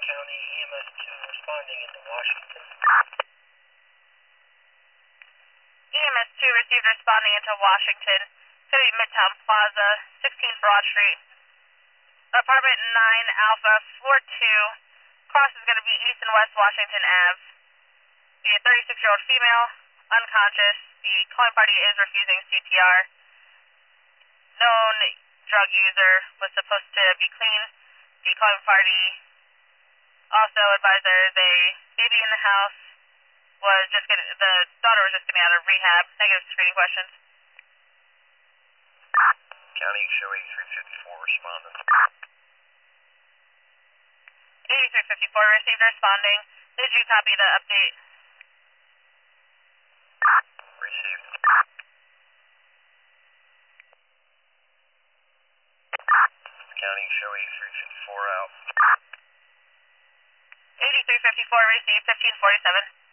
County EMS 2 responding into Washington. EMS 2 received responding into Washington. It's going to be Midtown Plaza, 16 Broad Street. Apartment 9 Alpha, floor 2. Cross is going to be East and West Washington Ave. The 36-year-old female, unconscious. The calling party is refusing CPR. Known drug user, was supposed to be clean. The calling party also advised there is a baby in the house. The daughter was just getting out of rehab. Negative screening questions. County show 8354 responding. 8354 received responding. Did you copy the update? Received. County show 8354 out. 8354 received, 1547.